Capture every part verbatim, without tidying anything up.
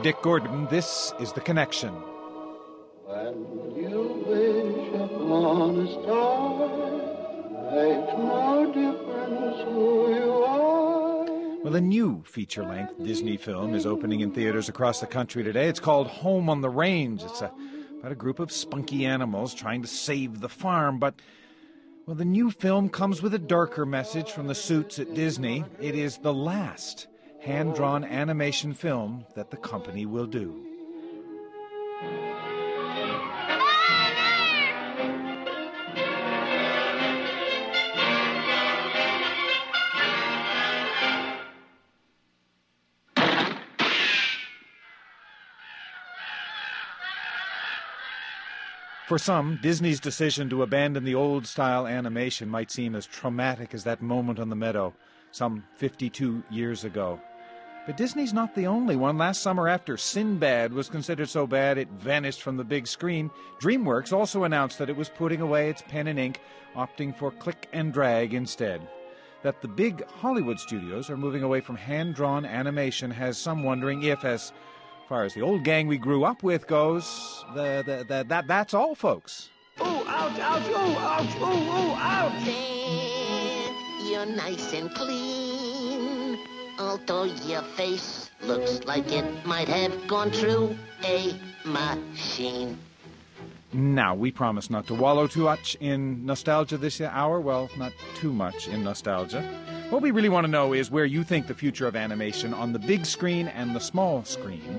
Dick Gordon. This is The Connection. When you wish upon a star, makes no difference who you are. Well, a new feature-length Disney film is opening in theaters across the country today. It's called Home on the Range. It's a, about a group of spunky animals trying to save the farm, but well, the new film comes with a darker message from the suits at Disney. It is the last hand-drawn animation film that the company will do. For some, Disney's decision to abandon the old-style animation might seem as traumatic as that moment on the meadow some fifty-two years ago. But Disney's not the only one. Last summer, after Sinbad was considered so bad it vanished from the big screen, DreamWorks also announced that it was putting away its pen and ink, opting for click and drag instead. That the big Hollywood studios are moving away from hand-drawn animation has some wondering if, as far as the old gang we grew up with goes, the, the, the, that that's all, folks. Oh, ouch, ouch, oh, ouch, oh, oh, ouch. There, you're nice and clean, although your face looks like it might have gone through a machine. Now, we promise not to wallow too much in nostalgia this hour. Well, not too much in nostalgia. What we really want to know is where you think the future of animation on the big screen and the small screen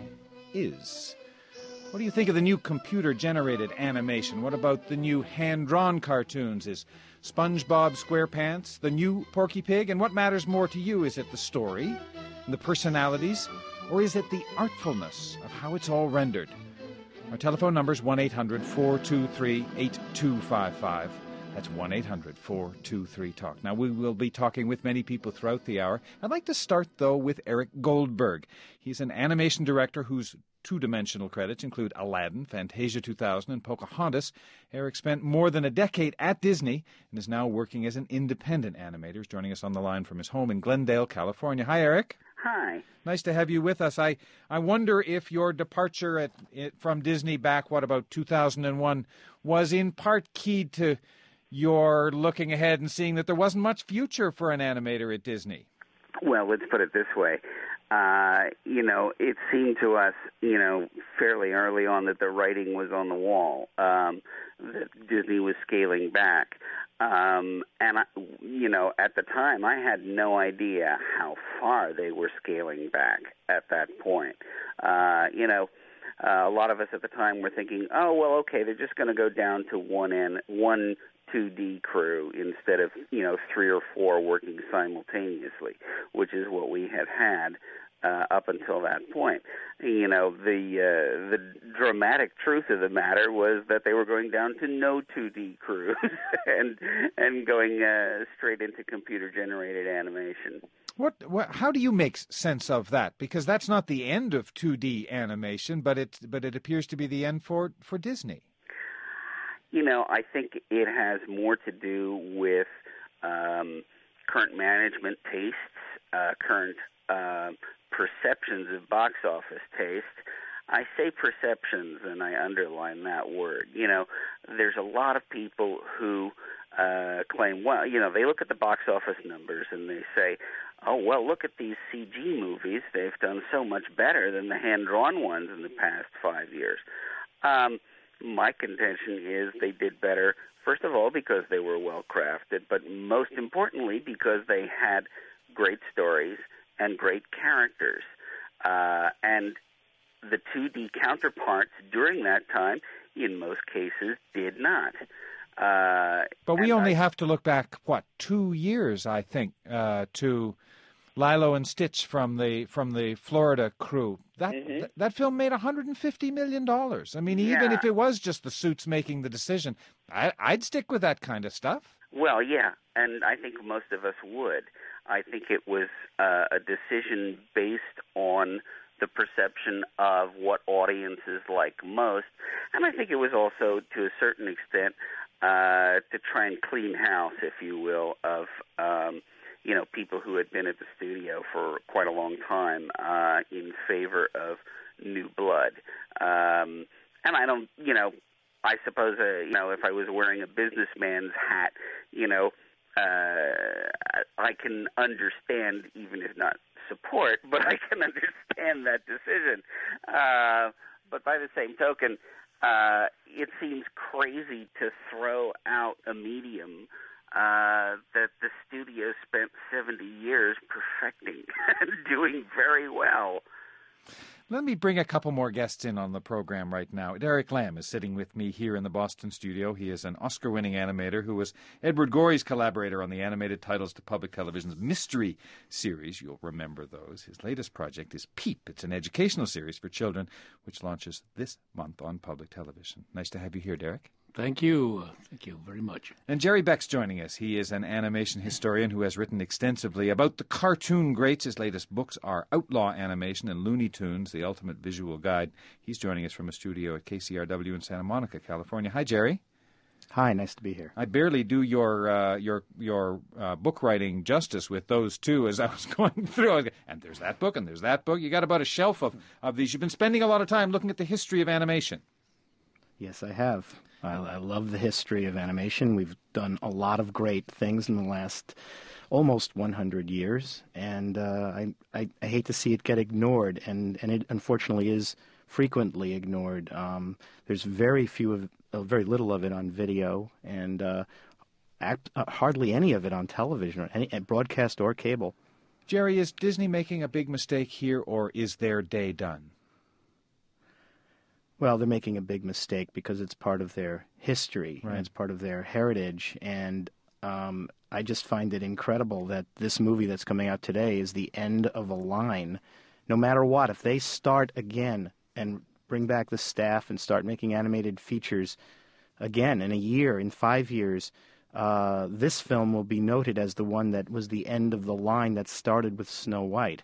is. What do you think of the new computer-generated animation? What about the new hand-drawn cartoons? Is SpongeBob SquarePants the new Porky Pig? And what matters more to you? Is it the story, the personalities, or is it the artfulness of how it's all rendered? Our telephone number is one eight hundred four two three eight two five five. That's one eight hundred four two three talk. Now, we will be talking with many people throughout the hour. I'd like to start, though, with Eric Goldberg. He's an animation director whose two-dimensional credits include Aladdin, Fantasia two thousand, and Pocahontas. Eric spent more than a decade at Disney and is now working as an independent animator. He's joining us on the line from his home in Glendale, California. Hi, Eric. Hi. Nice to have you with us. I, I wonder if your departure at, it, from Disney back, what, about two thousand one, was in part keyed to your looking ahead and seeing that there wasn't much future for an animator at Disney. Well, let's put it this way. Uh, you know, it seemed to us, you know, fairly early on that the writing was on the wall, um, that Disney was scaling back. Um, and, I, you know, at the time, I had no idea how far they were scaling back at that point. Uh, you know, uh, a lot of us at the time were thinking, oh, well, okay, they're just going to go down to one end, one two D crew instead of, you know, three or four working simultaneously, which is what we had had uh, up until that point. You know, the uh, the dramatic truth of the matter was that they were going down to no two D crews and and going uh, straight into computer-generated animation. What, what? How do you make sense of that? Because that's not the end of two D animation, but it but it appears to be the end for for Disney. You know, I think it has more to do with um, current management tastes, uh, current uh, perceptions of box office taste. I say perceptions, and I underline that word. You know, there's a lot of people who uh, claim, well, you know, they look at the box office numbers and they say, oh, well, look at these C G movies. They've done so much better than the hand-drawn ones in the past five years. Um My contention is they did better, first of all, because they were well-crafted, but most importantly because they had great stories and great characters. Uh, and the two D counterparts during that time, in most cases, did not. Uh, but we only I, have to look back, what, two years, I think, uh, to Lilo and Stitch from the from the Florida crew. That mm-hmm. th- that film made one hundred fifty million dollars. I mean, yeah. even if it was just the suits making the decision, I, I'd stick with that kind of stuff. Well, yeah, and I think most of us would. I think it was uh, a decision based on the perception of what audiences like most, and I think it was also, to a certain extent, uh, to try and clean house, if you will, of um, you know, people who had been at the studio for quite a long time uh, in favor of new I suppose, uh, you know, if I was wearing a businessman's hat, you know, uh, I can understand, even if not support, but I can understand that decision. Uh, but by the same token, uh, it seems crazy to throw out a medium uh, that the studio spent seventy years perfecting and doing very well. Let me bring a couple more guests in on the program right now. Derek Lam is sitting with me here in the Boston studio. He is an Oscar-winning animator who was Edward Gorey's collaborator on the animated titles to public television's Mystery series. You'll remember those. His latest project is Peep. It's an educational series for children, which launches this month on public television. Nice to have you here, Derek. Thank you. Thank you very much. And Jerry Beck's joining us. He is an animation historian who has written extensively about the cartoon greats. His latest books are Outlaw Animation and Looney Tunes, the Ultimate Visual Guide. He's joining us from a studio at K C R W in Santa Monica, California. Hi, Jerry. Hi, nice to be here. I barely do your uh, your your uh, book writing justice with those two as I was going through. I was going, and there's that book, and there's that book. You got about a shelf of, of these. You've been spending a lot of time looking at the history of animation. Yes, I have. I, I love the history of animation. We've done a lot of great things in the last almost one hundred years, and uh, I, I I hate to see it get ignored, and, and it unfortunately is frequently ignored. Um, there's very few of, uh, very little of it on video, and uh, act, uh, hardly any of it on television, or any broadcast or cable. Jerry, is Disney making a big mistake here, or is their day done? Well, they're making a big mistake because it's part of their history, right. And it's part of their heritage, and um, I just find it incredible that this movie that's coming out today is the end of a line. No matter what, if they start again and bring back the staff and start making animated features again in a year, in five years, uh, this film will be noted as the one that was the end of the line that started with Snow White.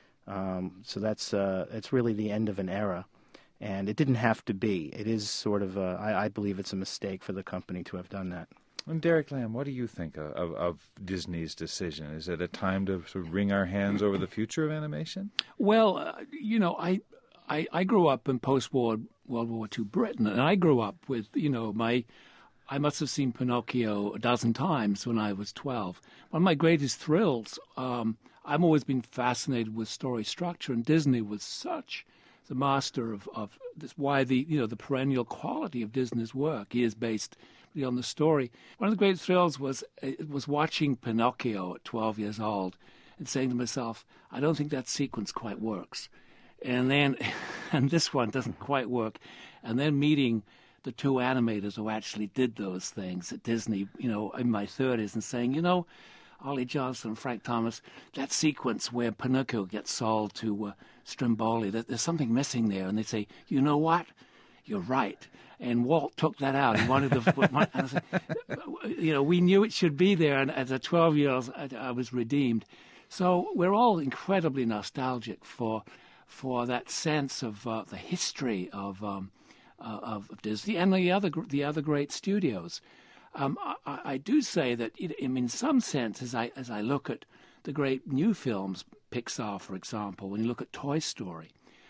Um, so that's uh, it's really the end of an era. And it didn't have to be. It is sort of, a, I, I believe it's a mistake for the company to have done that. And Derek Lam, what do you think of, of, of Disney's decision? Is it a time to sort of wring our hands over the future of animation? Well, uh, you know, I, I I grew up in post-war World War Two Britain, and I grew up with, you know, my, I must have seen Pinocchio a dozen times when I was twelve. One of my greatest thrills, um, I've always been fascinated with story structure, and Disney was such the master of, of this, why the, you know, the perennial quality of Disney's work is based on the story. One of the great thrills was it was watching Pinocchio at twelve years old and saying to myself, I don't think that sequence quite works. And then, and this one doesn't quite work. And then meeting the two animators who actually did those things at Disney, you know, in my thirties, and saying, you know, Ollie Johnson and Frank Thomas, that sequence where Pinocchio gets sold to uh, Stromboli, that there's something missing there. And they say, you know what? You're right. And Walt took that out. He wanted the, and I was like, you know, we knew it should be there. And as a twelve-year-old, I, I was redeemed. So we're all incredibly nostalgic for for that sense of uh, the history of um, uh, of Disney and the other the other great studios. Um, I, I do say that, it, in some sense, as I as I look at the great new films, Pixar, for example, when you look at Toy Story,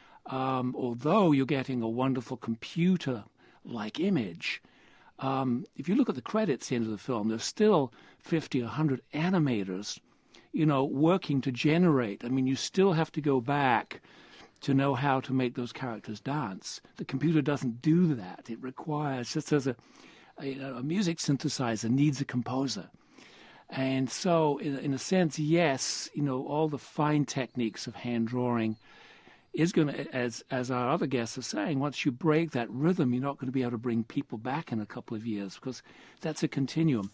um, although you're getting a wonderful computer-like image, um, if you look at the credits at the end of the film, there's still fifty or one hundred animators, you know, working to generate. I mean, you still have to go back to know how to make those characters dance. The computer doesn't do that. It requires, just as a A, a music synthesizer needs a composer. And so, in, in a sense, yes, you know, all the fine techniques of hand drawing is going to, as as our other guests are saying, once you break that rhythm, you're not going to be able to bring people back in a couple of years, because that's a continuum.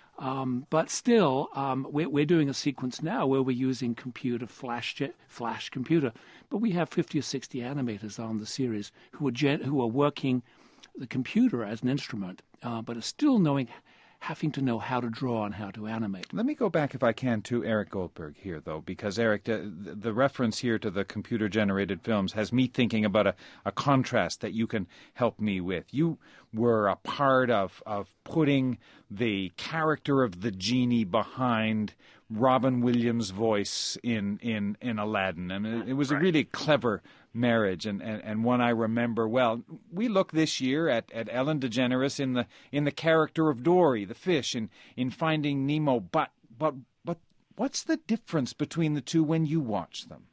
Um, but still, um, we're, we're doing a sequence now where we're using computer, flash flash computer, but we have fifty or sixty animators on the series who are gen- who are working the computer as an instrument, uh, but are still knowing, having to know how to draw and how to animate. Let me go back, if I can, to Eric Goldberg here, though, because, Eric, the, the reference here to the computer-generated films has me thinking about a, a contrast that you can help me with. You were a part of, of putting the character of the genie behind Robin Williams' voice in, in, in Aladdin, and it, it was a really clever marriage, and, and, and one I remember well. We look this year at, at Ellen DeGeneres in the in the character of Dory, the fish, in, in Finding Nemo. But but but what's the difference between the two when you watch them?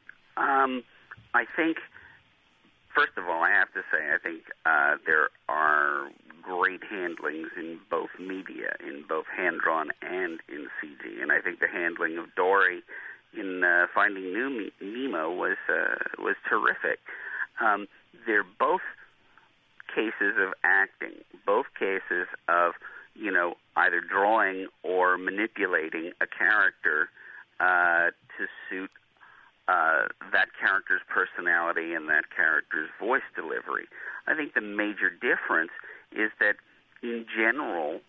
Um, I think, first of all, I have to say, I think uh, there are great handlings in both media, in both hand-drawn and in C G. And I think the handling of Dory in uh, Finding New Nemo was uh, was terrific. Um, they're both cases of acting, both cases of, you know, either drawing or manipulating a character uh, to suit uh, that character's personality and that character's voice delivery. I think the major difference is that, in general,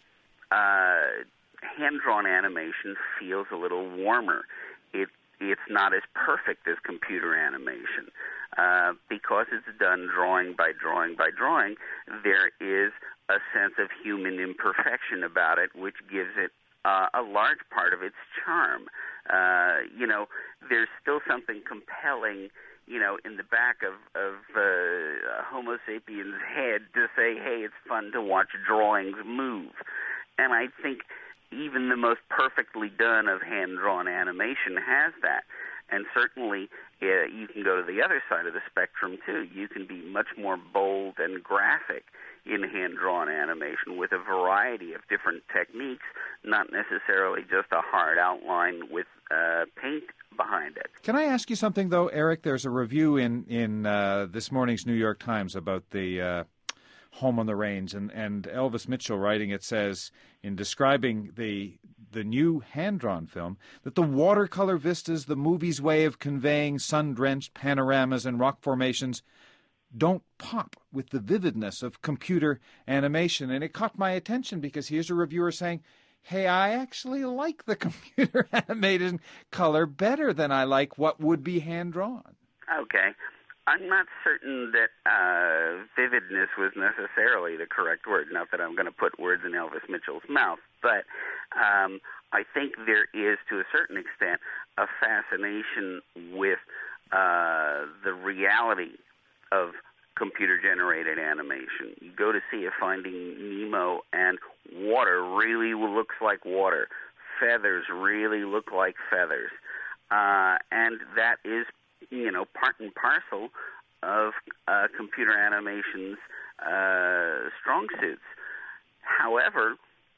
uh, hand-drawn animation feels a little warmer. It it's not as perfect as computer animation. Uh, because it's done drawing by drawing by drawing, there is a sense of human imperfection about it, which gives it uh, a large part of its charm. Uh, you know, there's still something compelling, you know, in the back of, of uh, Homo sapiens' head to say, hey, it's fun to watch drawings move. And I think even the most perfectly done of hand-drawn animation has that. And certainly uh, you can go to the other side of the spectrum, too. You can be much more bold and graphic in hand-drawn animation with a variety of different techniques, not necessarily just a hard outline with uh, paint behind it. Can I ask you something, though, Eric? There's a review in, in uh, this morning's New York Times about the uh, Home on the Range, and, and Elvis Mitchell writing it says, in describing the the new hand-drawn film, that the watercolor vistas, the movie's way of conveying sun-drenched panoramas and rock formations, don't pop with the vividness of computer animation. And it caught my attention because here's a reviewer saying, hey, I actually like the computer animated color better than I like what would be hand-drawn. Okay. I'm not certain that uh, vividness was necessarily the correct word. Not that I'm going to put words in Elvis Mitchell's mouth, but um, I think there is, to a certain extent, a fascination with uh, the reality of computer-generated animation. You go to see a Finding Nemo, and water really looks like water. Feathers really look like feathers. Uh, and that is, you know, part and parcel of uh, computer animation's uh, strong suits. However,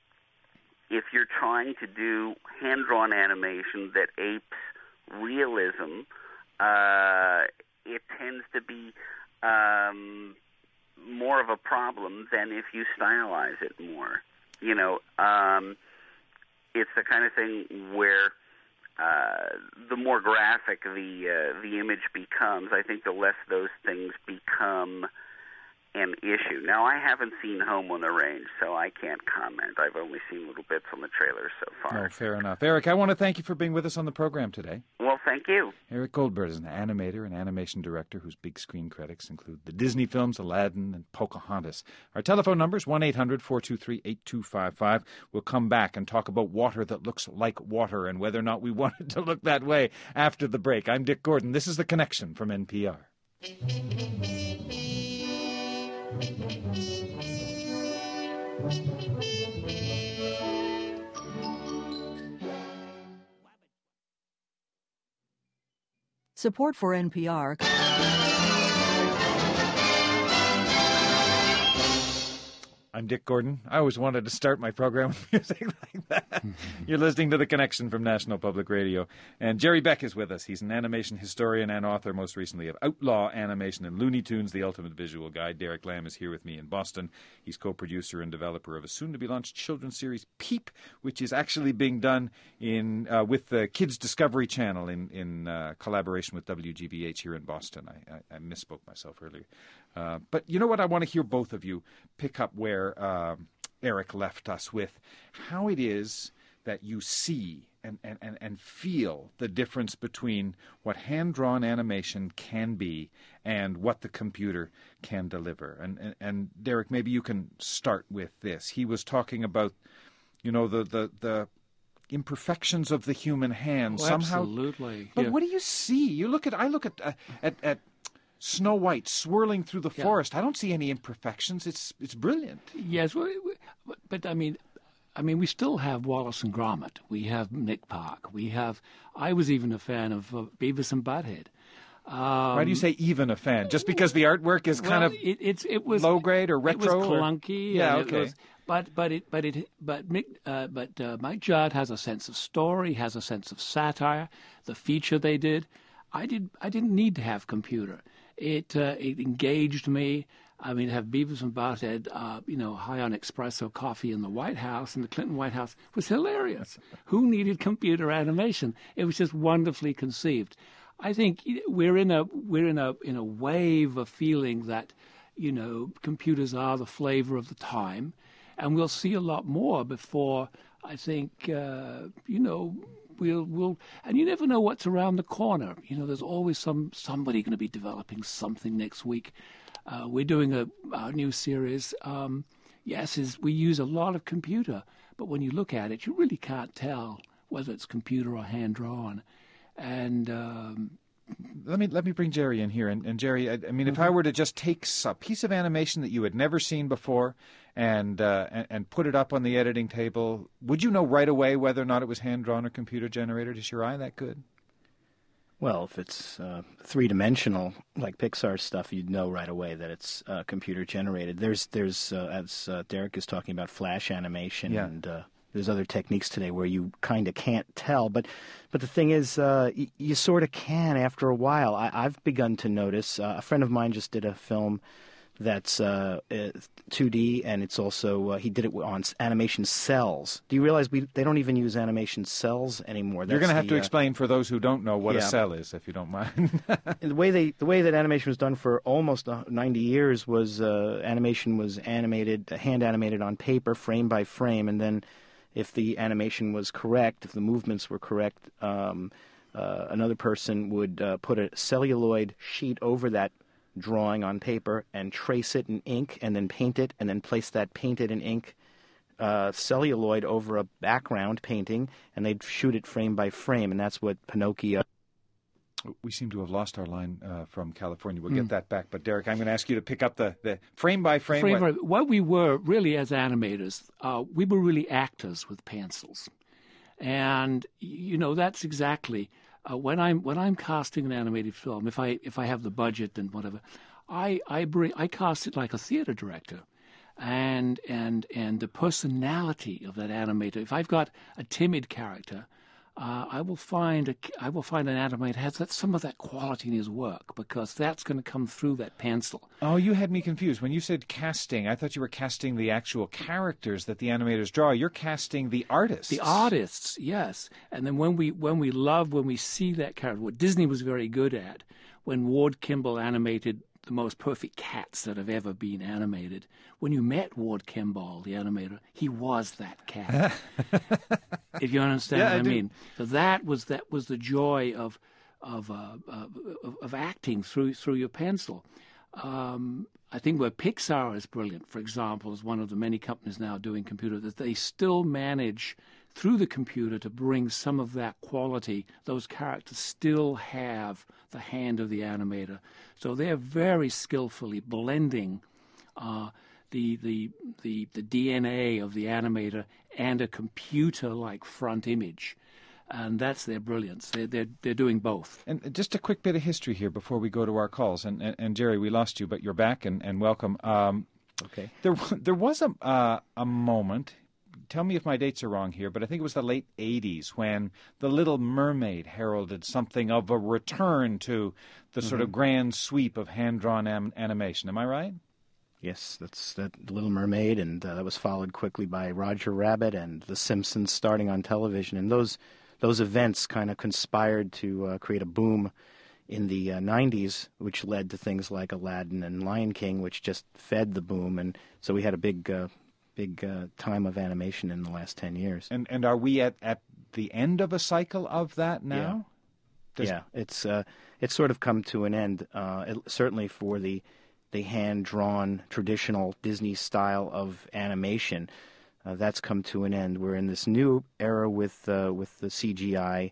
if you're trying to do hand-drawn animation that apes realism, uh, it tends to be um, more of a problem than if you stylize it more. You know, um, it's the kind of thing where Uh, the more graphic the uh, the image becomes, I think the less those things become an issue. Now, I haven't seen Home on the Range, so I can't comment. I've only seen little bits on the trailer so far. Oh, fair enough. Eric, I want to thank you for being with us on the program today. Well, thank you. Eric Goldberg is an animator and animation director whose big screen credits include the Disney films Aladdin and Pocahontas. Our telephone number is one eight hundred four two three eight two five five. We'll come back and talk about water that looks like water and whether or not we want it to look that way after the break. I'm Dick Gordon. This is The Connection from N P R. Support for N P R. I'm Dick Gordon. I always wanted to start my program with music like that. You're listening to The Connection from National Public Radio. And Jerry Beck is with us. He's an animation historian and author, most recently, of Outlaw Animation and Looney Tunes, The Ultimate Visual Guide. Derek Lamb is here with me in Boston. He's co-producer and developer of a soon-to-be-launched children's series, Peep, which is actually being done in uh, with the Kids Discovery Channel in, in uh, collaboration with W G B H here in Boston. I, I, I misspoke myself earlier. Uh, but you know what? I want to hear both of you pick up where uh, Eric left us with how it is that you see and, and, and, and feel the difference between what hand-drawn animation can be and what the computer can deliver. And, and, and Derek, maybe you can start with this. He was talking about, you know, the, the, the imperfections of the human hand oh, somehow. Absolutely. But yeah. what do you see? You look at, I look at, uh, at, at Snow White swirling through the Yeah. forest. I don't see any imperfections. It's it's brilliant. Yes, well, but, but I mean, I mean, we still have Wallace and Gromit. We have Nick Park. We have. I was even a fan of uh, Beavis and Butthead. Um, Why do you say even a fan? Just because the artwork is kind well, of it, it's it was low grade or retro? It was or- clunky. Yeah, and it okay. was- but but it but it but Mick uh, but uh, Mike Judd has a sense of story, has a sense of satire. The feature they did, I did I didn't need to have computer. It uh, it engaged me. I mean, to have Beavis and Butthead, uh, you know, high on espresso coffee in the White House, in the Clinton White House, was hilarious. Who needed computer animation? It was just wonderfully conceived. I think we're in a we're in a in a wave of feeling that, you know, computers are the flavor of the time, and we'll see a lot more before. I think uh, you know we'll we'll and you never know what's around the corner. You know, there's always some somebody going to be developing something next week. Uh, we're doing a our new series. Um, yes, is we use a lot of computer, but when you look at it, you really can't tell whether it's computer or hand drawn. And um, Let me let me bring Jerry in here. And, and Jerry, I, I mean, if I were to just take a piece of animation that you had never seen before and, uh, and and put it up on the editing table, would you know right away whether or not it was hand drawn or computer generated? Is your eye that good? Well, if it's uh, three-dimensional, like Pixar stuff, you'd know right away that it's uh, computer-generated. There's, there's uh, as uh, Derek is talking about, flash animation, Yeah. and uh, there's other techniques today where you kind of can't tell. But, but the thing is, uh, y- you sort of can after a while. I- I've begun to notice. Uh, a friend of mine just did a film that's uh, uh, two D, and it's also uh, he did it on s- animation cells. Do you realize we they don't even use animation cells anymore? You're going to That's have the, to uh, explain for those who don't know what a yeah. cell is, if you don't mind. And the way they the way that animation was done for almost uh, ninety years was uh, animation was animated, hand animated on paper, frame by frame, and then if the animation was correct, if the movements were correct, um, uh, another person would uh, put a celluloid sheet over that drawing on paper and trace it in ink, and then paint it, and then place that painted in ink uh, celluloid over a background painting, and they'd shoot it frame by frame, and that's what Pinocchio. We seem to have lost our line uh, from California. We'll get that back. But, Derek, I'm going to ask you to pick up the, the frame by frame. frame what- by- what we were really as animators, uh, we were really actors with pencils, and you know that's exactly uh, when I'm when I'm casting an animated film. If I if I have the budget and whatever, I I bring I cast it like a theater director, and and and the personality of that animator. If I've got a timid character, uh, I will find a, I will find an animator has that, some of that quality in his work, because that's going to come through that pencil. Oh, you had me confused. When you said casting, I thought you were casting the actual characters that the animators draw. You're casting the artists. The artists, yes. And then when we when we love, when we see that character, what Disney was very good at, when Ward Kimball animated the most perfect cats that have ever been animated, when you met Ward Kimball, the animator, he was that cat. If you understand Yeah, what I I, do. mean. So that was that was the joy of of uh, uh, of, of acting through through your pencil. Um, I think where Pixar is brilliant, for example, is one of the many companies now doing computer, that they still manage through the computer to bring some of that quality. Those characters still have the hand of the animator. So they're very skillfully blending uh, the, the, the, the D N A of the animator and a computer-like front image. And that's their brilliance. They're, they're, they're doing both. And just a quick bit of history here before we go to our calls. And, and, and Jerry, we lost you, but you're back and, and welcome. Um, Okay. there, there was a, uh, a moment, tell me if my dates are wrong here, but I think it was the late eighties when The Little Mermaid heralded something of a return to the sort of grand sweep of hand-drawn am- animation. Am I right? Yes, that's that Little Mermaid, and uh, that was followed quickly by Roger Rabbit and The Simpsons starting on television. And those those events kind of conspired to uh, create a boom in the uh, nineties, which led to things like Aladdin and Lion King, which just fed the boom. And so we had a big uh, big uh, time of animation in the last ten years. And and are we at, at the end of a cycle of that now? Does- Yeah, it's uh, it's sort of come to an end. Uh, it, certainly for the the hand-drawn traditional Disney style of animation, uh, that's come to an end. We're in this new era with uh, with the C G I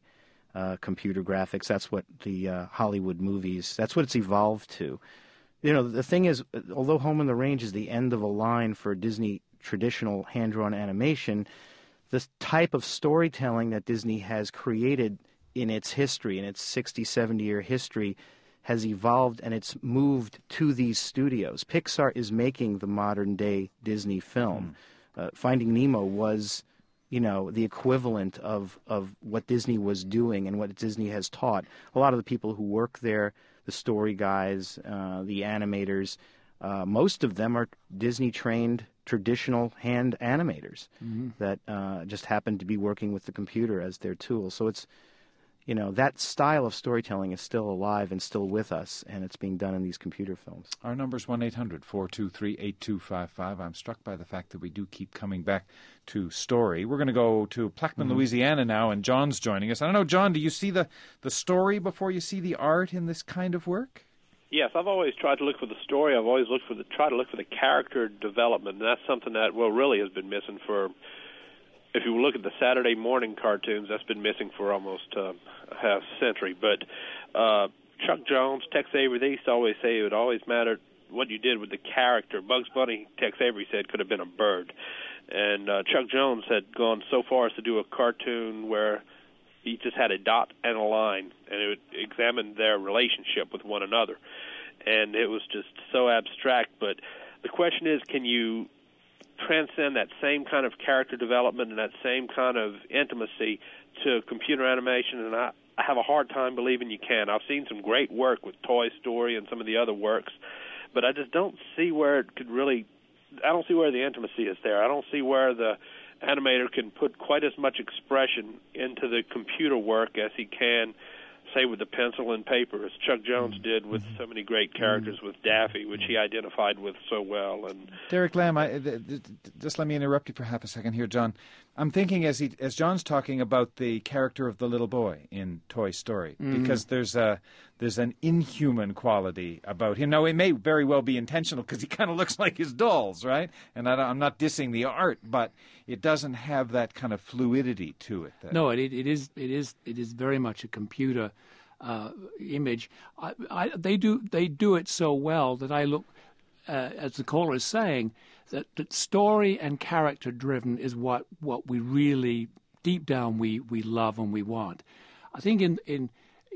uh, computer graphics. That's what the uh, Hollywood movies, that's what it's evolved to. You know, the thing is, although Home on the Range is the end of a line for Disney traditional hand-drawn animation, the type of storytelling that Disney has created in its history, in its sixty, seventy-year history, has evolved, and it's moved to these studios. Pixar is making the modern-day Disney film. Mm. Uh, Finding Nemo was, you know, the equivalent of, of what Disney was doing and what Disney has taught. A lot of the people who work there, the story guys, uh, the animators, uh, most of them are Disney-trained traditional hand animators mm-hmm. that uh, just happen to be working with the computer as their tool. So it's, you know, that style of storytelling is still alive and still with us, and it's being done in these computer films. Our number's one eight hundred four two three eight two five five. I'm struck by the fact that we do keep coming back to story. We're going to go to Plaquemine, mm-hmm. Louisiana now, and John's joining us. I don't know, John, do you see the, the story before you see the art in this kind of work? Yes, I've always tried to look for the story. I've always looked for the try to look for the character development, and that's something that, well, really has been missing for, if you look at the Saturday morning cartoons, that's been missing for almost uh, a half century. But uh, Chuck Jones, Tex Avery, they used to always say it would always matter what you did with the character. Bugs Bunny, Tex Avery said, could have been a bird. And uh, Chuck Jones had gone so far as to do a cartoon where he just had a dot and a line, and it would examine their relationship with one another. And it was just so abstract. But the question is, can you transcend that same kind of character development and that same kind of intimacy to computer animation? And I, I have a hard time believing you can. I've seen some great work with Toy Story and some of the other works, but I just don't see where it could really, I don't see where the intimacy is there. I don't see where the animator can put quite as much expression into the computer work as he can, say, with the pencil and paper, as Chuck Jones did with so many great characters with Daffy, which he identified with so well. And Derek Lamb, I, th- th- just let me interrupt you for half a second here, John. I'm thinking as he, as John's talking about the character of the little boy in Toy Story, mm-hmm. because there's a there's an inhuman quality about him. Now, it may very well be intentional because he kind of looks like his dolls, right? And I, I'm not dissing the art, but it doesn't have that kind of fluidity to it. That... No, it, it is it is it is very much a computer uh, image. I, I, they do they do it so well that I look, uh, as the caller is saying, that, that story and character driven is what, what we really deep down we, we love and we want. I think in in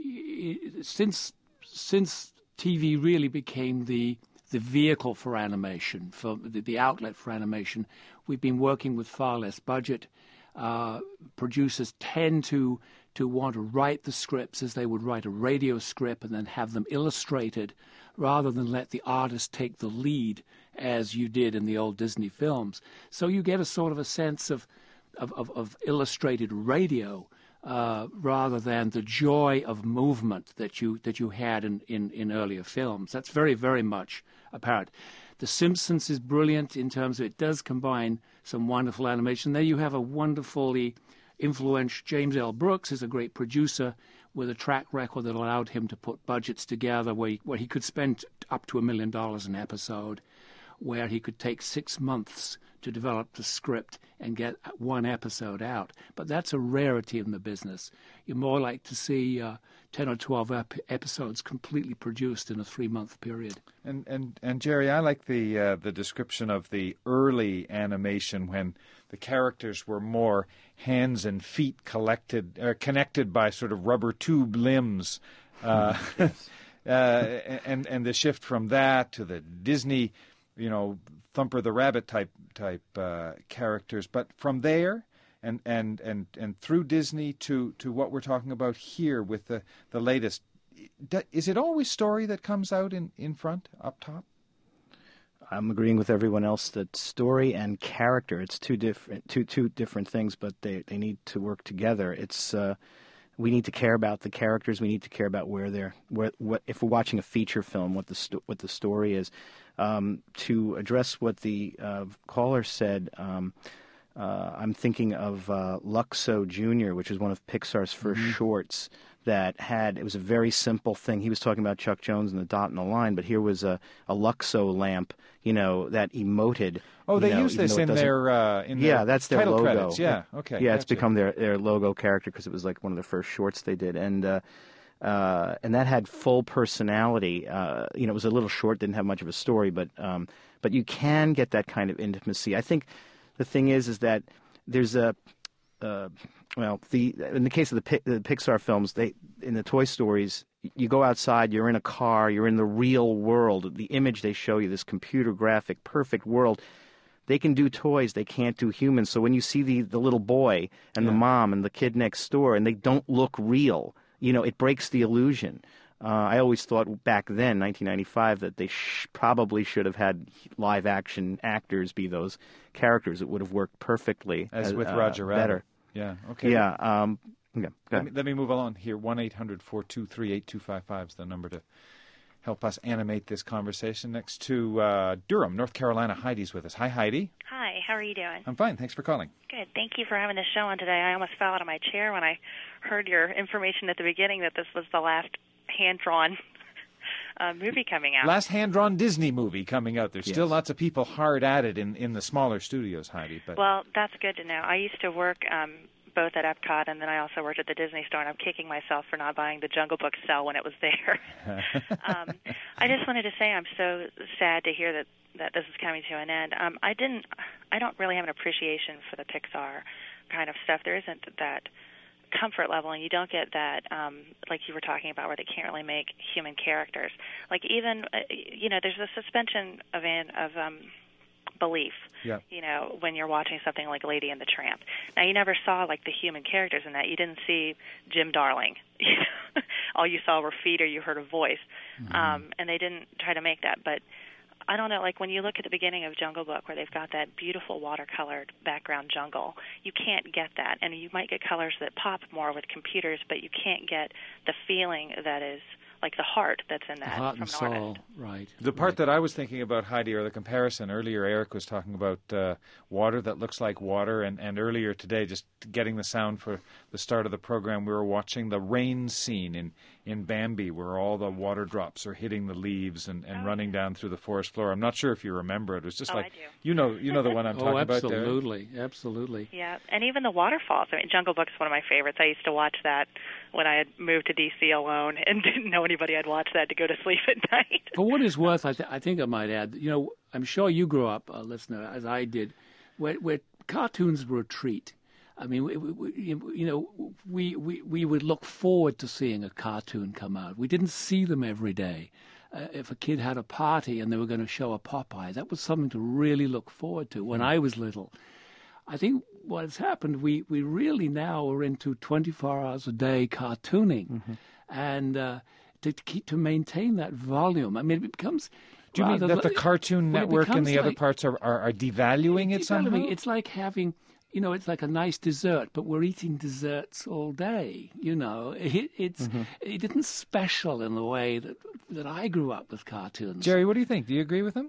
since since T V really became the the vehicle for animation, for the, the outlet for animation, we've been working with far less budget. Uh, producers tend to to want to write the scripts as they would write a radio script and then have them illustrated, rather than let the artist take the lead as you did in the old Disney films. So you get a sort of a sense of of, of, of illustrated radio uh, rather than the joy of movement that you that you had in, in, in earlier films. That's very, very much apparent. The Simpsons is brilliant in terms of it does combine some wonderful animation. There you have a wonderfully influential James L. Brooks is a great producer with a track record that allowed him to put budgets together where he, where he could spend up to a million dollars an episode, where he could take six months to develop the script and get one episode out. But that's a rarity in the business. You're more like to see uh, ten or twelve ep- episodes completely produced in a three-month period. And and and Jerry, I like the uh, the description of the early animation when the characters were more hands and feet collected, uh, connected by sort of rubber tube limbs. Uh, yes. uh, and and the shift from that to the Disney, you know, Thumper the Rabbit type type uh, characters, but from there and, and, and, and through Disney to, to what we're talking about here with the, the latest, is it always story that comes out in, in front, up top? I'm agreeing with everyone else that story and character, it's two different two two different things, but they, they need to work together. It's uh, we need to care about the characters. We need to care about where they're where what if we're watching a feature film, what the sto- what the story is. Um, to address what the uh, caller said, um, uh, I'm thinking of uh, Luxo Junior, which is one of Pixar's first mm-hmm. shorts that had, it was a very simple thing. He was talking about Chuck Jones and the dot and the line, but here was a, a Luxo lamp, you know, that emoted. Oh, they you know, use this in their uh, in yeah, their that's their title logo. credits. Yeah, okay. Yeah, gotcha. it's become their their logo character because it was like one of the first shorts they did, and uh, uh, and that had full personality. Uh, you know, it was a little short, didn't have much of a story, but um, but you can get that kind of intimacy. I think the thing is, is that there's a uh, well, the in the case of the, the Pixar films, they in the Toy Stories, you go outside, you're in a car, you're in the real world. The image they show you, this computer graphic, perfect world. They can do toys, they can't do humans. So when you see the, the little boy and yeah. the mom and the kid next door, and they don't look real, you know, it breaks the illusion. Uh, I always thought back then, nineteen ninety-five, that they sh- probably should have had live-action actors be those characters. It would have worked perfectly. As, as with uh, Roger Rabbit. Better. Yeah, okay. Yeah, um, yeah. Let me, let me move along here. one eight hundred four two three eight two five five is the number to help us animate this conversation. Next to uh, Durham, North Carolina, Heidi's with us. Hi, Heidi. Hi, how are you doing? I'm fine. Thanks for calling. Good. Thank you for having the show on today. I almost fell out of my chair when I heard your information at the beginning that this was the last hand-drawn uh, movie coming out. Last hand-drawn Disney movie coming out. There's yes. still lots of people hard at it in, in the smaller studios, Heidi. But well, that's good to know. I used to work um, both at Epcot, and then I also worked at the Disney store, and I'm kicking myself for not buying the Jungle Book cell when it was there. um, I just wanted to say I'm so sad to hear that, that this is coming to an end. Um, I didn't, I don't really have an appreciation for the Pixar kind of stuff. There isn't that comfort level, and you don't get that, um, like you were talking about, where they can't really make human characters. Like even, uh, you know, there's a suspension of an, of um, belief. Yeah. You know, when you're watching something like Lady and the Tramp. Now, you never saw like the human characters in that. You didn't see Jim Darling. All you saw were feet, or you heard a voice, mm-hmm. um, and they didn't try to make that. But I don't know, like when you look at the beginning of Jungle Book, where they've got that beautiful watercolored background jungle, you can't get that. And you might get colors that pop more with computers, but you can't get the feeling that is like the heart that's in that. The heart from and an soul, artist. right. The part right. that I was thinking about, Heidi, or the comparison, earlier Eric was talking about uh, water that looks like water, and, and earlier today, just getting the sound for the start of the program, we were watching the rain scene in, in Bambi, where all the water drops are hitting the leaves and, and oh, running yeah. down through the forest floor. I'm not sure if you remember it. It was just oh, like, I do. you know you know the one I'm talking oh, about there. absolutely, absolutely. Yeah, and even the waterfalls. I mean, Jungle Book's one of my favorites. I used to watch that when I had moved to D C alone and didn't know anybody. I'd watch that to go to sleep at night. For what it's worth, I, th- I think I might add, you know, I'm sure you grew up, uh, listener, as I did, where, where cartoons were a treat. I mean, we, we, you know, we, we, we would look forward to seeing a cartoon come out. We didn't see them every day. Uh, if a kid had a party and they were going to show a Popeye, that was something to really look forward to when I was little. I think what has happened, we, we really now are into twenty-four hours a day cartooning. Mm-hmm. And uh, to, to keep to maintain that volume, I mean, it becomes... Do you mean that the Cartoon well, Network and the like, other parts are, are, are devaluing it devaluing, somehow? It's like having... You know, it's like a nice dessert, but we're eating desserts all day. You know, it, it's mm-hmm. it isn't special in the way that that I grew up with cartoons. Jerry, what do you think? Do you agree with him?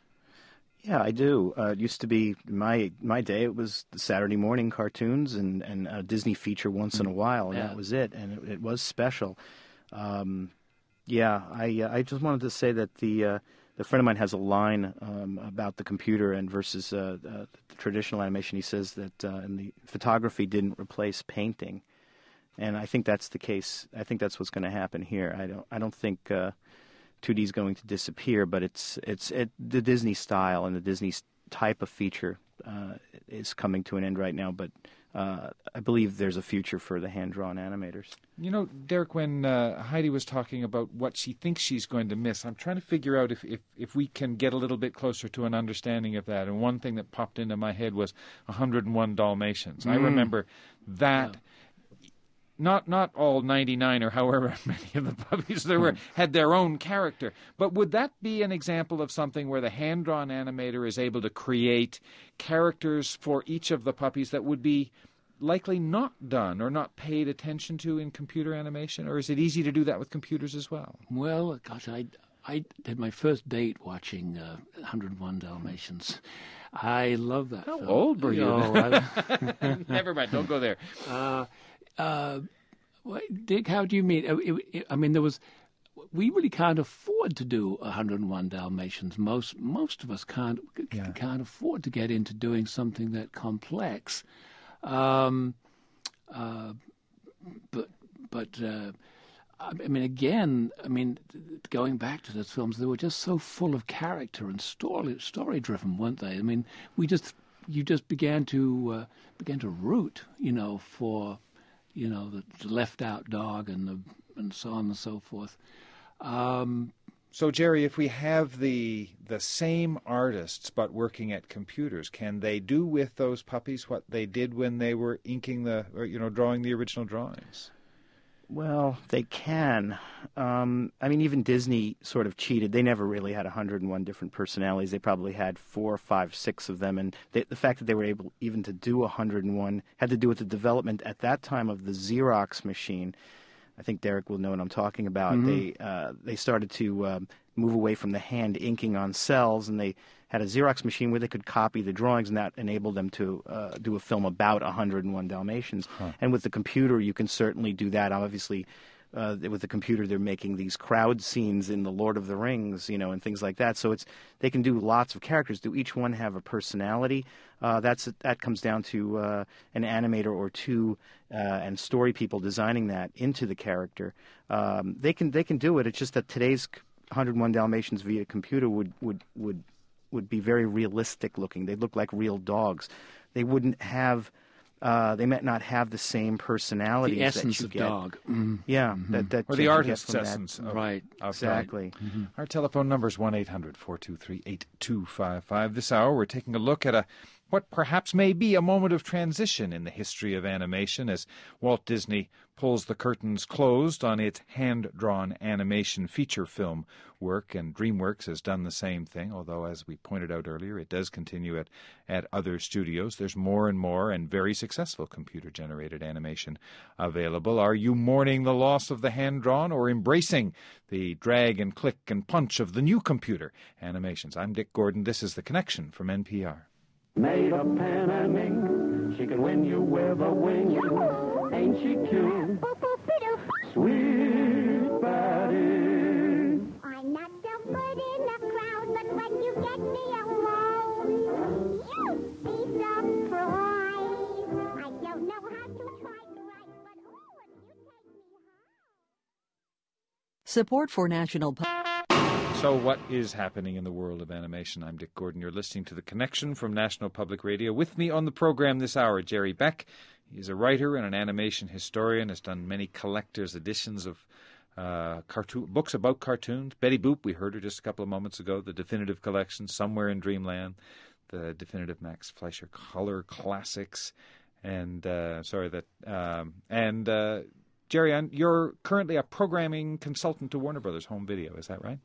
Yeah, I do. Uh, it used to be my my day. It was the Saturday morning cartoons and, and a Disney feature once in a while, and yeah. that was it. And it, it was special. Um, yeah, I uh, I just wanted to say that the. Uh, The friend of mine has a line um, about the computer and versus uh, uh, the traditional animation. He says that uh, in the photography didn't replace painting, and I think that's the case. I think that's what's going to happen here. I don't. I don't think uh, two D is going to disappear, but it's it's it, the Disney style and the Disney type of feature uh, is coming to an end right now. But uh, I believe there's a future for the hand-drawn animators. You know, Derek, when uh, Heidi was talking about what she thinks she's going to miss, I'm trying to figure out if, if, if we can get a little bit closer to an understanding of that. And one thing that popped into my head was one hundred one Dalmatians. Mm. I remember that. Yeah. Not not all ninety-nine or however many of the puppies there were had their own character. But would that be an example of something where the hand-drawn animator is able to create characters for each of the puppies that would be likely not done or not paid attention to in computer animation? Or is it easy to do that with computers as well? Well, gosh, I, I did my first date watching uh, one hundred one Dalmatians. I love that How film. old were you? you know, Never mind, don't go there. Uh, uh, Well, Dick, how do you mean? It, it, I mean, there was. We really can't afford to do one hundred and one Dalmatians. Most most of us can't yeah. can't afford to get into doing something that complex. Um, uh, but but uh, I mean, again, I mean, going back to those films, they were just so full of character and story story driven, weren't they? I mean, we just you just began to uh, began to root, you know, for you know the, the left out dog and the and so on and so forth. Um, so, Jerry, if we have the the same artists but working at computers, can they do with those puppies what they did when they were inking the, or, you know, drawing the original drawings? Well, they can. Um, I mean, even Disney sort of cheated. They never really had one hundred and one different personalities. They probably had four, five, six of them. And they, the fact that they were able even to do one hundred and one had to do with the development at that time of the Xerox machine. I think Derek will know what I'm talking about. Mm-hmm. They uh, they started to um, move away from the hand inking on cells, and they had a Xerox machine where they could copy the drawings, and that enabled them to uh, do a film about one hundred and one Dalmatians. Huh. And with the computer, you can certainly do that. Obviously, uh, with the computer, they're making these crowd scenes in The Lord of the Rings, you know, and things like that. So it's they can do lots of characters. Do each one have a personality? Uh, that's that comes down to uh, an animator or two uh, and story people designing that into the character. Um, they can they can do it. It's just that today's one hundred and one Dalmatians via computer would would would would be very realistic looking. They'd look like real dogs. They wouldn't have. Uh, they might not have the same personalities. The essence that you of get. dog. Mm. Yeah, Mm-hmm. that, that or the artist's essence. Of, right. Of exactly. Right. Mm-hmm. Our telephone number is one eight hundred four two three eight two five five. This hour we're taking a look at a what perhaps may be a moment of transition in the history of animation as Walt Disney pulls the curtains closed on its hand-drawn animation feature film work, and DreamWorks has done the same thing, although, as we pointed out earlier, it does continue at, at other studios. There's more and more and very successful computer-generated animation available. Are you mourning the loss of the hand-drawn or embracing the drag and click and punch of the new computer animations? I'm Dick Gordon. This is The Connection from N P R. Made of pen and ink, she can win you with a wing. Ain't she cute? Sweet Betty. I'm not so good in the crowd, but when you get me alone, you'd be surprised. I don't know how to try to write, but oh, if you take me high. Support for National Pu- So what is happening in the world of animation? I'm Dick Gordon. You're listening to The Connection from National Public Radio. With me on the program this hour, Jerry Beck. He's a writer and an animation historian, has done many collector's editions of uh, cartoon books about cartoons. Betty Boop, we heard her just a couple of moments ago, the Definitive Collection, Somewhere in Dreamland, the Definitive Max Fleischer Color Classics, and, uh, sorry, that, um, and, uh, Jerry, you're currently a programming consultant to Warner Brothers Home Video, is that right?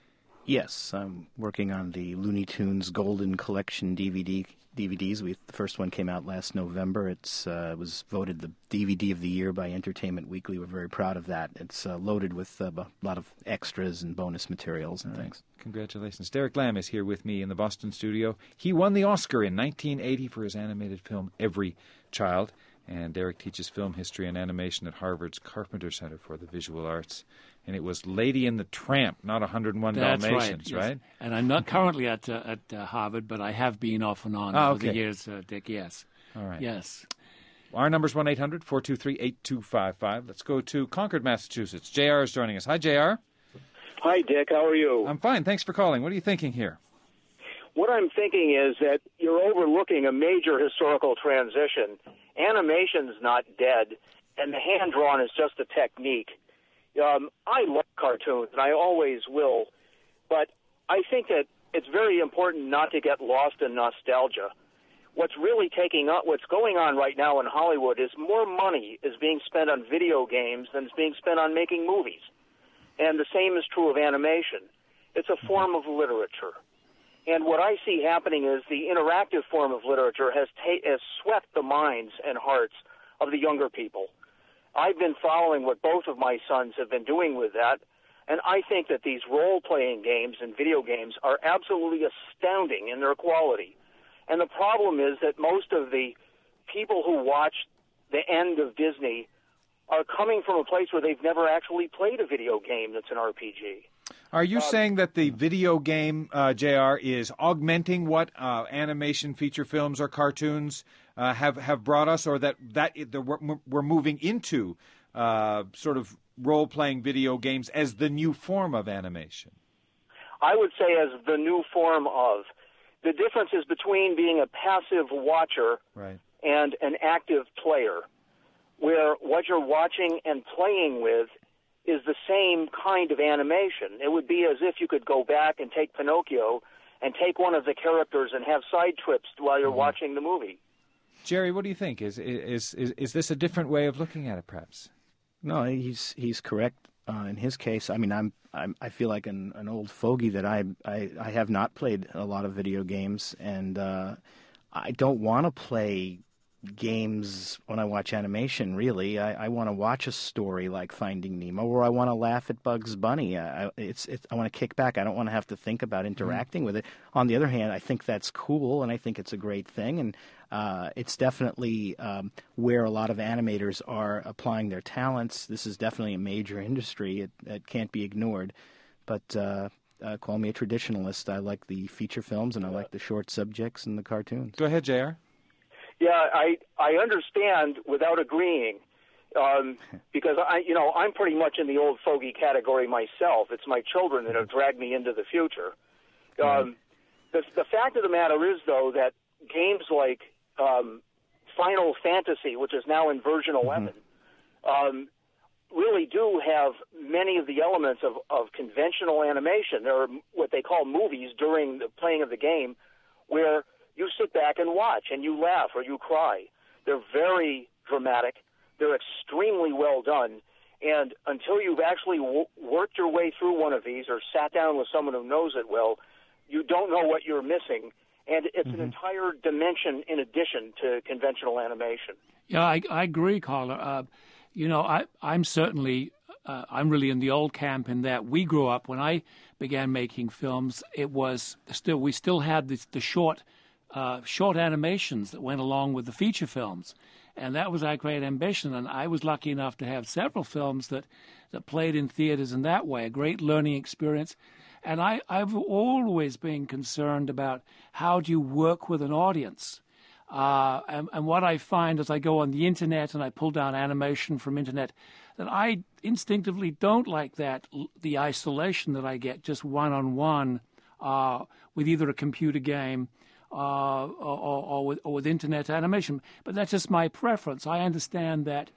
Yes, I'm working on the Looney Tunes Golden Collection D V D D V Ds. We, the first one came out last November. It's uh, it was voted the D V D of the year by Entertainment Weekly. We're very proud of that. It's uh, loaded with uh, a lot of extras and bonus materials and All right. things. Congratulations. Derek Lamb is here with me in the Boston studio. He won the Oscar in nineteen eighty for his animated film Every Child. And Derek teaches film history and animation at Harvard's Carpenter Center for the Visual Arts. And it was Lady and the Tramp, not one hundred and one That's Dalmatians, right? right? Yes. And I'm not currently at uh, at uh, Harvard, but I have been off and on oh, over okay. the years, uh, Dick, yes. All right. Yes. Our number's one eight hundred four two three eight two five five. Let's go to Concord, Massachusetts. J R is joining us. Hi, J R. Hi, Dick. How are you? I'm fine. Thanks for calling. What are you thinking here? What I'm thinking is that you're overlooking a major historical transition. Animation's not dead, and the hand-drawn is just a technique. Um, I love cartoons, and I always will, but I think that it's very important not to get lost in nostalgia. What's really taking up, what's going on right now in Hollywood is more money is being spent on video games than is being spent on making movies. And the same is true of animation. It's a form of literature. And what I see happening is the interactive form of literature has, ta- has swept the minds and hearts of the younger people. I've been following what both of my sons have been doing with that, and I think that these role-playing games and video games are absolutely astounding in their quality. And the problem is that most of the people who watched the end of Disney are coming from a place where they've never actually played a video game that's an R P G. Are you Um, saying that the video game, uh, J R, is augmenting what uh, animation feature films or cartoons uh, have have brought us, or that that it, the, we're, we're moving into uh, sort of role-playing video games as the new form of animation? I would say as the new form of. The difference is between being a passive watcher Right. and an active player, where what you're watching and playing with is the same kind of animation. It would be as if you could go back and take Pinocchio and take one of the characters and have side trips while you're Mm-hmm. watching the movie. Jerry, what do you think? Is is is is this a different way of looking at it, perhaps? No, he's he's correct uh, in his case. I mean, I'm, I'm I feel like an, an old fogey that I, I I have not played a lot of video games, and uh, I don't want to play games when I watch animation. Really, I, I want to watch a story like Finding Nemo, or I want to laugh at Bugs Bunny. I, it's, it's I want to kick back. I don't want to have to think about interacting mm-hmm. with it. On the other hand, I think that's cool, and I think it's a great thing, and uh, it's definitely um, where a lot of animators are applying their talents. This is definitely a major industry. It, it can't be ignored. But uh, uh, call me a traditionalist. I like the feature films, and I like the short subjects and the cartoons. Go ahead, J R. Yeah, I I understand without agreeing, um, because I you know I'm pretty much in the old fogey category myself. It's my children that have dragged me into the future. Um, the the fact of the matter is, though, that games like um, Final Fantasy, which is now in version eleven, mm-hmm. um, really do have many of the elements of, of conventional animation. There are what they call movies during the playing of the game, where you sit back and watch, and you laugh or you cry. They're very dramatic. They're extremely well done. And until you've actually w- worked your way through one of these or sat down with someone who knows it well, you don't know what you're missing. And it's mm-hmm. an entire dimension in addition to conventional animation. Yeah, I, I agree, Carla. Uh, you know, I, I'm certainly, uh, I'm really in the old camp in that we grew up, when I began making films, it was still, we still had the, the short Uh, short animations that went along with the feature films. And that was our great ambition. And I was lucky enough to have several films that, that played in theaters in that way, a great learning experience. And I, I've always been concerned about how do you work with an audience. Uh, and, and what I find as I go on the Internet and I pull down animation from Internet, that I instinctively don't like that, the isolation that I get just one-on-one uh, with either a computer game Uh, or, or, with, or with Internet animation, but that's just my preference. I understand that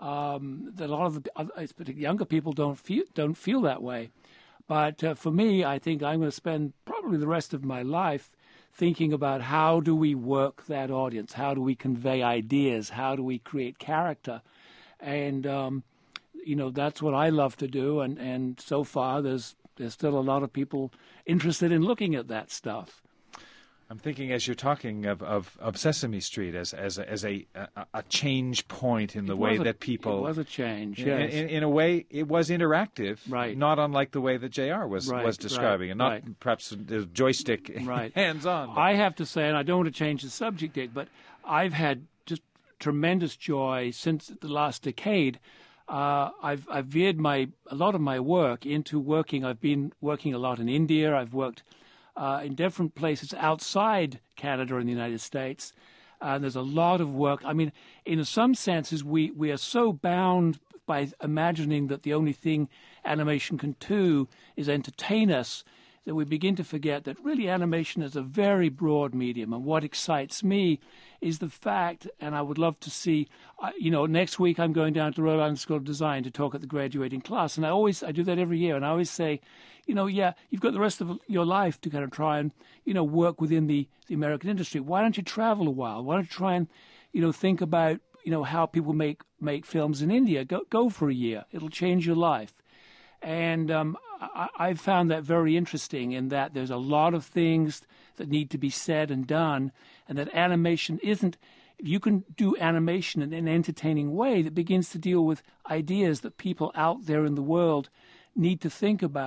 um, that a lot of the uh, younger people don't feel don't feel that way, but uh, for me, I think I'm going to spend probably the rest of my life thinking about how do we work that audience, how do we convey ideas, how do we create character, and um, you know that's what I love to do. And, and so far, there's there's still a lot of people interested in looking at that stuff. I'm thinking as you're talking of, of, of Sesame Street as as a, as a, a a change point in the way a, that people. It was a change. In, yes. in, in a way, it was interactive, right? Not unlike the way that J R was right, was describing, right, and not right. perhaps the joystick right. hands on. I have to say, and I don't want to change the subject, Dick, but I've had just tremendous joy since the last decade. Uh, I've I've veered my a lot of my work into working. I've been working a lot in India. I've worked. Uh, in different places outside Canada and the United States. Uh, there's a lot of work. I mean, in some senses, we, we are so bound by imagining that the only thing animation can do is entertain us that we begin to forget that really animation is a very broad medium. And what excites me is the fact, and I would love to see, uh, you know, next week I'm going down to Rhode Island School of Design to talk at the graduating class. And I always, I do that every year. And I always say, you know, yeah, you've got the rest of your life to kind of try and, you know, work within the, the American industry. Why don't you travel a while? Why don't you try and, you know, think about, you know, how people make, make films in India? Go, go for a year. It'll change your life. And um, I, I've found that very interesting in that there's a lot of things that need to be said and done, and that animation isn't, you can do animation in an entertaining way that begins to deal with ideas that people out there in the world need to think about.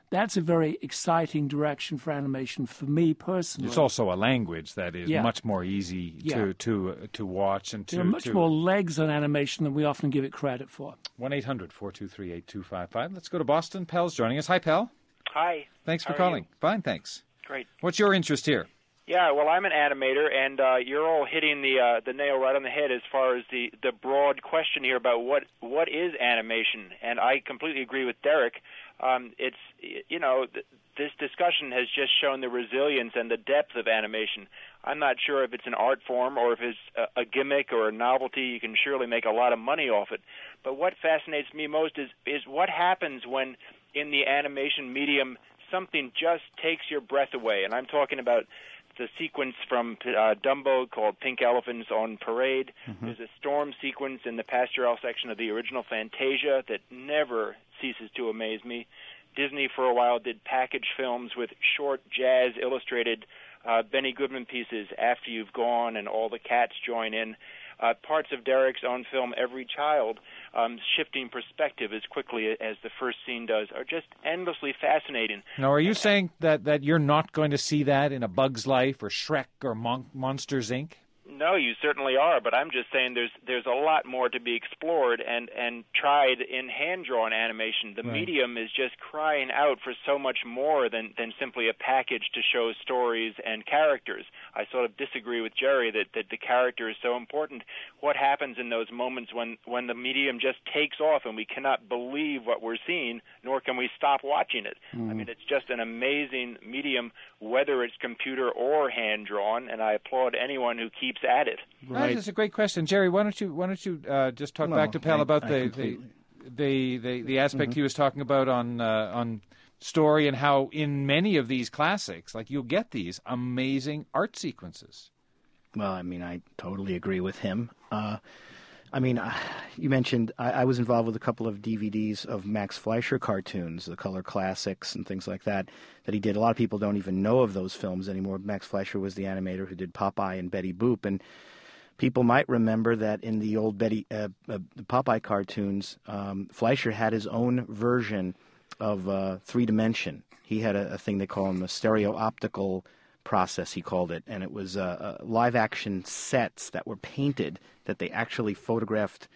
that's a very exciting direction for animation for me personally. It's also a language that is Yeah. much more easy Yeah. to to uh, to watch and to There are much to more legs on animation than we often give it credit for. one eight hundred four two three eight two five five. Let's go to Boston. Pell's joining us. Hi, Pell. Hi. Thanks for How are calling. you? Fine, thanks. Great. What's your interest here? Yeah, well, I'm an animator, and uh, you're all hitting the uh, the nail right on the head as far as the, the broad question here about what what is animation. And I completely agree with Derek. Um, it's you know th- this discussion has just shown the resilience and the depth of animation. I'm not sure if it's an art form or if it's a, a gimmick or a novelty. You can surely make a lot of money off it. But what fascinates me most is is what happens when in the animation medium something just takes your breath away. And I'm talking about the sequence from uh, Dumbo called Pink Elephants on Parade. Mm-hmm. There's a storm sequence in the Pastoral section of the original Fantasia that never ceases to amaze me. Disney for a while did package films with short jazz illustrated uh, Benny Goodman pieces, After You've Gone, and all the cats join in. Uh, parts of Derek's own film, Every Child, um, shifting perspective as quickly as the first scene does, are just endlessly fascinating. Now, are you saying that, that you're not going to see that in A Bug's Life or Shrek or Mon- Monsters, Incorporated? No, you certainly are, but I'm just saying there's there's a lot more to be explored and, and tried in hand-drawn animation. The Right. medium is just crying out for so much more than, than simply a package to show stories and characters. I sort of disagree with Jerry that, that the character is so important. What happens in those moments when, when the medium just takes off and we cannot believe what we're seeing, nor can we stop watching it? Mm-hmm. I mean, it's just an amazing medium, whether it's computer or hand-drawn, and I applaud anyone who keeps at it. Right. That's a great question. Jerry, why don't you why don't you uh, just talk No, back to Pell I- about I the, the, completely- the, the, the aspect Mhm. he was talking about on uh, on story and how in many of these classics, like you'll get these amazing art sequences. Well, I mean, I totally agree with him. Uh, I mean, uh, you mentioned I, I was involved with a couple of D V Ds of Max Fleischer cartoons, the color classics and things like that, that he did. A lot of people don't even know of those films anymore. Max Fleischer was the animator who did Popeye and Betty Boop, and people might remember that in the old Betty uh, uh, the Popeye cartoons, um, Fleischer had his own version of uh, three dimension. He had a, a thing they call him a stereo-optical process, he called it, and it was uh, uh, live-action sets that were painted that they actually photographed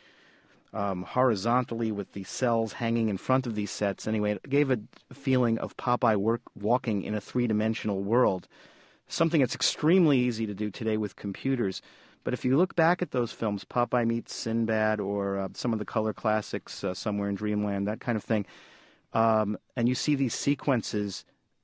um, horizontally with the cells hanging in front of these sets. Anyway, it gave a feeling of Popeye work, walking in a three-dimensional world, something that's extremely easy to do today with computers. But if you look back at those films, Popeye Meets Sinbad or uh, some of the color classics, uh, Somewhere in Dreamland, that kind of thing, um, and you see these sequences,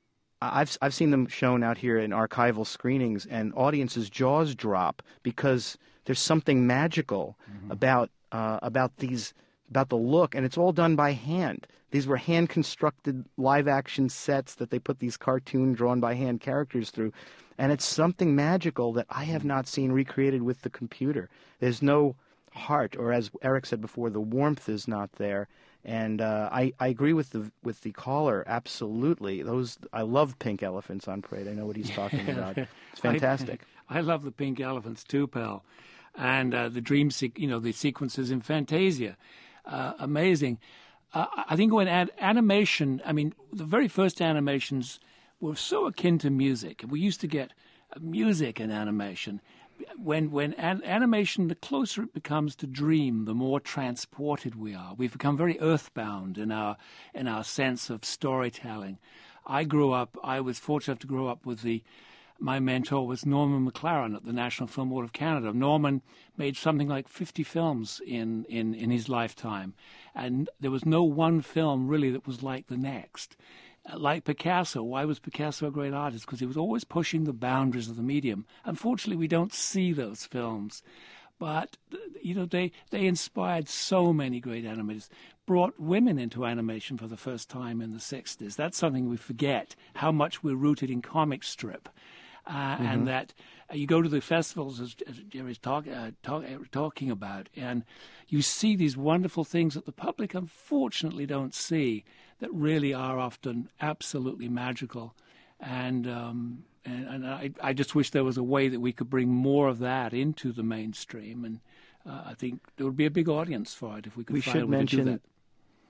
I've I've seen them shown out here in archival screenings, and audiences' jaws drop because there's something magical mm-hmm. about uh, about these about the look, and it's all done by hand. These were hand constructed live action sets that they put these cartoon drawn by hand characters through, and it's something magical that I have not seen recreated with the computer. There's no heart, or as Eric said before, the warmth is not there. And uh, I, I agree with the with the caller, absolutely. Those I love Pink Elephants on Parade. I know what he's talking about. It's fantastic. I, I love the Pink Elephants too, pal, and uh, the dream, se- you know, the sequences in Fantasia, uh, amazing. Uh, I think when ad- animation, I mean, the very first animations were so akin to music. We used to get music in animation. When when an, animation, the closer it becomes to dream, the more transported we are. We've become very earthbound in our in our sense of storytelling. I grew up. I was fortunate enough to grow up with the. My mentor was Norman McLaren at the National Film Board of Canada. Norman made something like fifty films in, in, in his lifetime, and there was no one film really that was like the next. Like Picasso, why was Picasso a great artist? Because he was always pushing the boundaries of the medium. Unfortunately, we don't see those films. But, you know, they, they inspired so many great animators, brought women into animation for the first time in the sixties. That's something we forget, how much we're rooted in comic strip. Uh, mm-hmm. And that uh, you go to the festivals, as, as Jerry's talk, uh, talk, uh, talking about, and you see these wonderful things that the public unfortunately don't see that really are often absolutely magical. And um, and, and I, I just wish there was a way that we could bring more of that into the mainstream. And uh, I think there would be a big audience for it if we could we find should a way mention, to do that.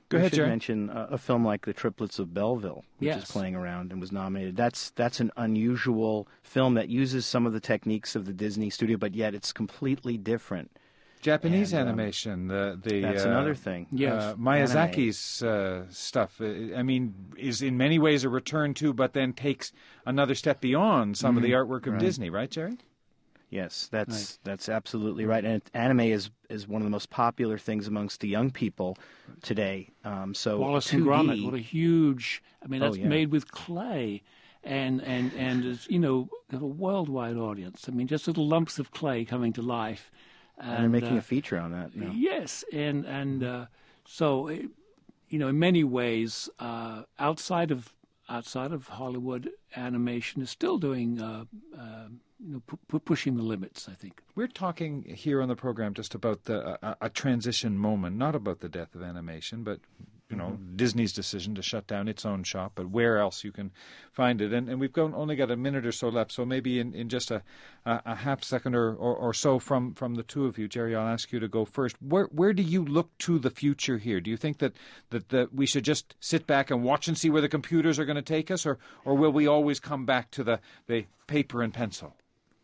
Go I ahead, should Jerry. mention uh, a film like The Triplets of Belleville, which Yes. is playing around and was nominated. That's that's an unusual film that uses some of the techniques of the Disney studio, but yet it's completely different. Japanese And, um, animation, the the that's uh, another thing. Yes. uh, Miyazaki's uh, stuff. uh, I mean, is in many ways a return to, but then takes another step beyond some of the artwork of Right. Disney, right, Jerry? Yes, that's Right. that's absolutely right. And it, anime is is one of the most popular things amongst the young people today. Um, so Wallace and two D Gromit, what a huge! I mean, Oh, that's yeah. made with clay, and and and is, you know, got a worldwide audience. I mean, just little lumps of clay coming to life. and they're making uh, a feature on that now. Yes, and and uh, so uh, you know, in many ways, uh, outside of outside of Hollywood, animation is still doing, uh, uh, you know, pu- pu- pushing the limits, I think. We're talking here on the program just about the a, a transition moment, not about the death of animation, but you know Disney's decision to shut down its own shop, but where else you can find it. And, and we've got, only got a minute or so left, so maybe in, in just a, a, a half second or, or, or so from, from the two of you, Jerry, I'll ask you to go first. Where where do you look to the future here? Do you think that, that, that we should just sit back and watch and see where the computers are going to take us, or, or will we always come back to the, the paper and pencil?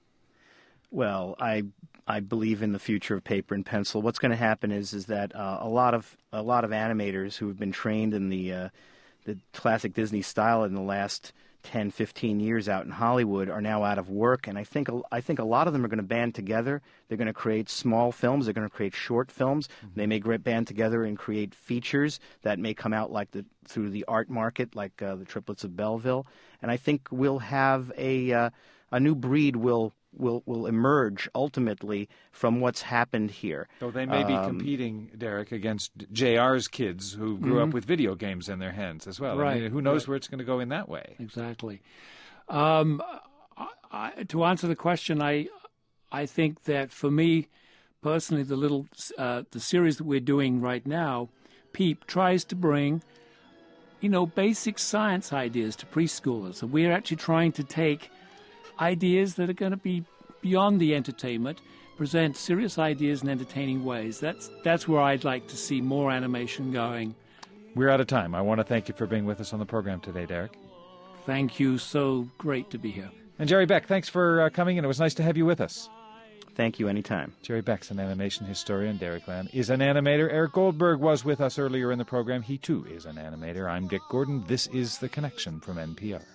Well, I I believe in the future of paper and pencil. What's going to happen is is that uh, a lot of a lot of animators who have been trained in the uh, the classic Disney style in the last ten, fifteen years out in Hollywood are now out of work, and I think a, I think a lot of them are going to band together. They're going to create small films. They're going to create short films. Mm-hmm. They may band together and create features that may come out like the through the art market, like uh, the Triplets of Belleville. And I think we'll have a uh, a new breed will. will will emerge ultimately from what's happened here. So they may be Um, competing, Derek, against J R's kids who grew Mhm. up with video games in their hands as well. I Right, mean, who knows right. where it's going to go in that way? Exactly. Um, I, I, to answer the question, I I think that for me personally, the little uh, the series that we're doing right now, Peep, tries to bring, you know, basic science ideas to preschoolers, and we're actually trying to take ideas that are going to be beyond the entertainment, present serious ideas in entertaining ways. That's that's where I'd like to see more animation going. We're out of time. I want to thank you for being with us on the program today, Derek. Thank you. So great to be here. And Jerry Beck, thanks for uh, coming in. It was nice to have you with us. Thank you anytime. Jerry Beck's an animation historian. Derek Lamb is an animator. Eric Goldberg was with us earlier in the program. He, too, is an animator. I'm Dick Gordon. This is The Connection from N P R.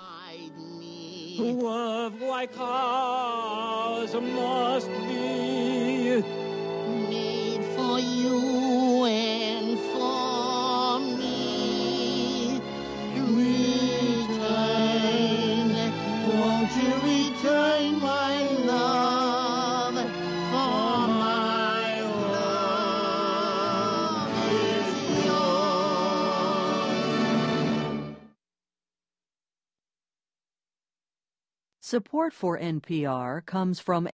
Love like ours must be made for you and for me. Return, won't you return my love? For my love is yours. Support for N P R comes from